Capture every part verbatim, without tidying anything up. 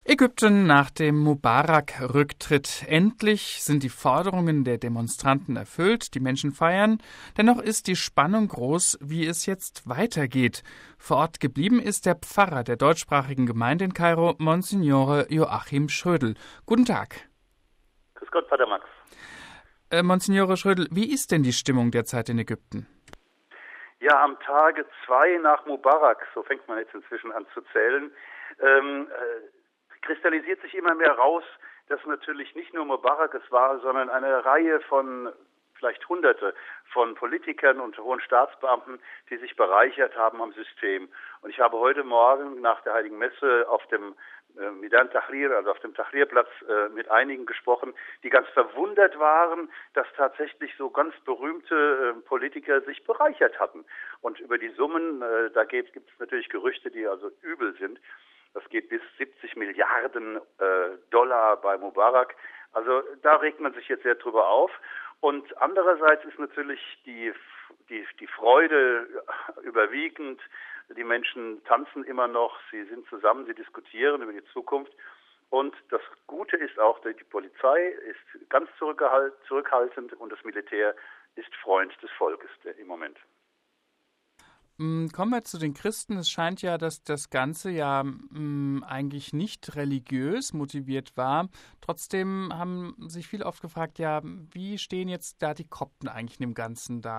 Ägypten nach dem Mubarak-Rücktritt. Endlich sind die Forderungen der Demonstranten erfüllt, die Menschen feiern. Dennoch ist die Spannung groß, wie es jetzt weitergeht. Vor Ort geblieben ist der Pfarrer der deutschsprachigen Gemeinde in Kairo, Monsignore Joachim Schrödel. Guten Tag. Grüß Gott, Pater Max. Äh, Monsignore Schrödel, wie ist denn die Stimmung derzeit in Ägypten? Ja, am Tage zwei nach Mubarak, so fängt man jetzt inzwischen an zu zählen, ähm, äh, kristallisiert sich immer mehr raus, dass natürlich nicht nur Mubarak es war, sondern eine Reihe von, vielleicht Hunderte von Politikern und hohen Staatsbeamten, die sich bereichert haben am System. Und ich habe heute Morgen nach der Heiligen Messe auf dem äh, Midan Tahrir, also auf dem Tahrirplatz, äh, mit einigen gesprochen, die ganz verwundert waren, dass tatsächlich so ganz berühmte äh, Politiker sich bereichert hatten. Und über die Summen, äh, da gibt es natürlich Gerüchte, die also übel sind. Das geht bis siebzig Milliarden äh, Dollar bei Mubarak. Also da regt man sich jetzt sehr drüber auf. Und andererseits ist natürlich die, die, die Freude überwiegend. Die Menschen tanzen immer noch, sie sind zusammen, sie diskutieren über die Zukunft. Und das Gute ist auch, die Polizei ist ganz zurückhaltend und das Militär ist Freund des Volkes im Moment. Kommen wir zu den Christen. Es scheint ja, dass das Ganze ja mh, eigentlich nicht religiös motiviert war. Trotzdem haben sich viele oft gefragt, ja, wie stehen jetzt da die Kopten eigentlich in dem Ganzen da?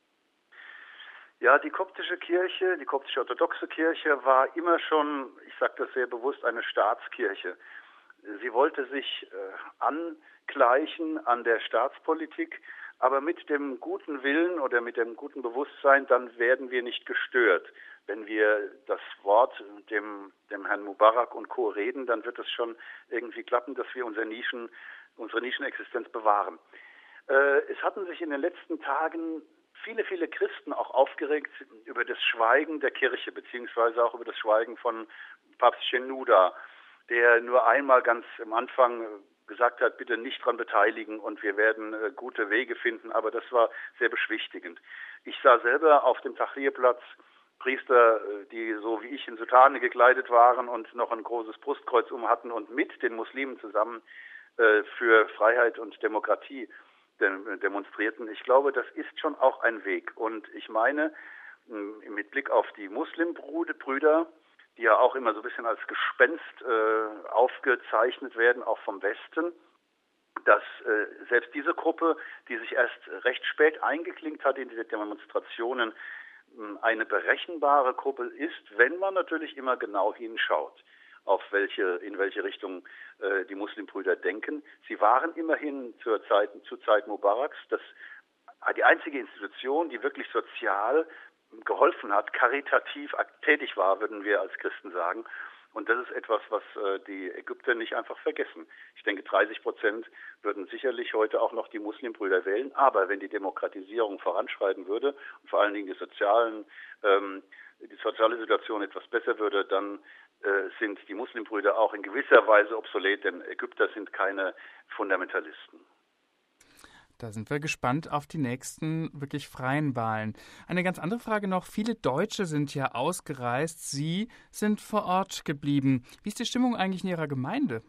Ja, die koptische Kirche, die koptische orthodoxe Kirche war immer schon, ich sage das sehr bewusst, eine Staatskirche. Sie wollte sich äh, angleichen an der Staatspolitik, aber mit dem guten Willen oder mit dem guten Bewusstsein, dann werden wir nicht gestört. Wenn wir das Wort dem, dem Herrn Mubarak und Co. reden, dann wird es schon irgendwie klappen, dass wir unsere Nischen, unsere Nischenexistenz bewahren. Äh, es hatten sich in den letzten Tagen viele, viele Christen auch aufgeregt über das Schweigen der Kirche, beziehungsweise auch über das Schweigen von Papst Shenouda, der nur einmal ganz am Anfang gesagt hat, bitte nicht dran beteiligen und wir werden äh, gute Wege finden, aber das war sehr beschwichtigend. Ich sah selber auf dem Tahrirplatz Priester, die so wie ich in Soutane gekleidet waren und noch ein großes Brustkreuz um hatten und mit den Muslimen zusammen äh, für Freiheit und Demokratie de- demonstrierten. Ich glaube, das ist schon auch ein Weg und ich meine, m- mit Blick auf die Muslimbrüder, die ja auch immer so ein bisschen als Gespenst äh, aufgezeichnet werden, auch vom Westen, dass äh, selbst diese Gruppe, die sich erst recht spät eingeklinkt hat in diese Demonstrationen, eine berechenbare Gruppe ist, wenn man natürlich immer genau hinschaut, auf welche, in welche Richtung äh, die Muslimbrüder denken. Sie waren immerhin zur Zeit, zur Zeit Mubaraks das, die einzige Institution, die wirklich sozial geholfen hat, karitativ tätig war, würden wir als Christen sagen. Und das ist etwas, was äh, die Ägypter nicht einfach vergessen. Ich denke, dreißig Prozent würden sicherlich heute auch noch die Muslimbrüder wählen. Aber wenn die Demokratisierung voranschreiten würde und vor allen Dingen die sozialen, ähm, die soziale Situation etwas besser würde, dann äh, sind die Muslimbrüder auch in gewisser Weise obsolet, denn Ägypter sind keine Fundamentalisten. Da sind wir gespannt auf die nächsten wirklich freien Wahlen. Eine ganz andere Frage noch. Viele Deutsche sind ja ausgereist. Sie sind vor Ort geblieben. Wie ist die Stimmung eigentlich in Ihrer Gemeinde?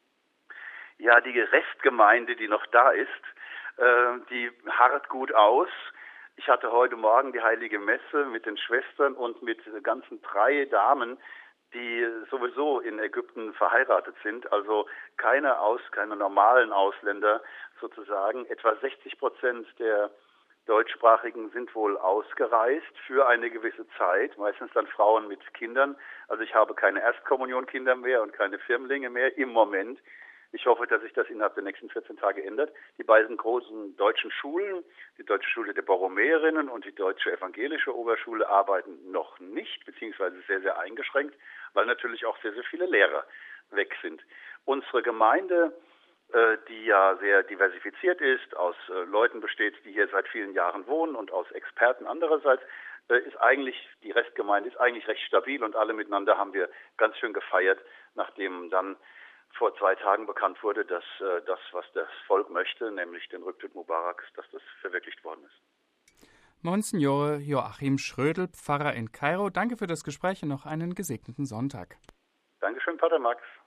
Ja, die Restgemeinde, die noch da ist, äh, die harrt gut aus. Ich hatte heute Morgen die Heilige Messe mit den Schwestern und mit ganzen drei Damen, die sowieso in Ägypten verheiratet sind, also keine aus, keine normalen Ausländer sozusagen. Etwa sechzig Prozent der Deutschsprachigen sind wohl ausgereist für eine gewisse Zeit, meistens dann Frauen mit Kindern. Also ich habe keine Erstkommunionkinder mehr und keine Firmlinge mehr im Moment. Ich hoffe, dass sich das innerhalb der nächsten vierzehn Tage ändert. Die beiden großen deutschen Schulen, die Deutsche Schule der Borromäerinnen und die Deutsche Evangelische Oberschule, arbeiten noch nicht, beziehungsweise sehr, sehr eingeschränkt, weil natürlich auch sehr, sehr viele Lehrer weg sind. Unsere Gemeinde, äh, die ja sehr diversifiziert ist, aus äh, Leuten besteht, die hier seit vielen Jahren wohnen und aus Experten andererseits, äh, ist eigentlich, die Restgemeinde ist eigentlich recht stabil und alle miteinander haben wir ganz schön gefeiert, nachdem dann vor zwei Tagen bekannt wurde, dass äh, das, was das Volk möchte, nämlich den Rücktritt Mubaraks, dass das verwirklicht worden ist. Monsignore Joachim Schrödel, Pfarrer in Kairo, danke für das Gespräch und noch einen gesegneten Sonntag. Dankeschön, Pater Max.